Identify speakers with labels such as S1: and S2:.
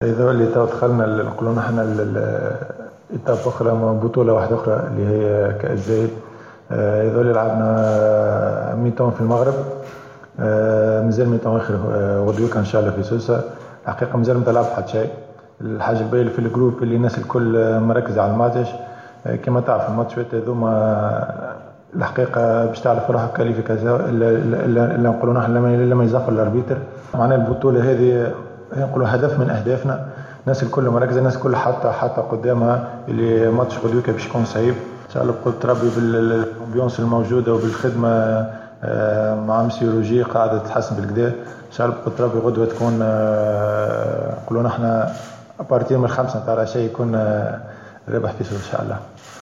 S1: إذا اللي تو دخلنا نقولوا نحن إيتاب أخرى، بطولة واحدة أخرى اللي هي كأس زايد. إذا اللي لعبنا ميتون في المغرب، مازال ميتون آخر غدوة إن شاء الله في سوسة. حقيقة مازال ما تلعب حتى شيء. الحاجة الباهية في الجروب اللي الناس الكل مركزة على الماتش. كما تعرف الماتشات هذوما الحقيقة باش تعرف روحك كاليفيكاسيون اللي نقولوا نحن لما يزفر الاربيتر. معناها البطولة هذه نقولوا هدف من أهدافنا. الناس الكل مركزة، الناس الكل حتى قدامها اللي ماتش غدوة باش يكون صعيب إن شاء الله. بقدرة ربي بالأمبيونس الموجودة وبالخدمة مع مسيولوجي قاعدة تتحسن بالكدا إن شاء الله. بقدرة ربي غدوة تكون نقولوا نحن أبارتير من 5 ترى شيء يكون رابح في إن شاء الله.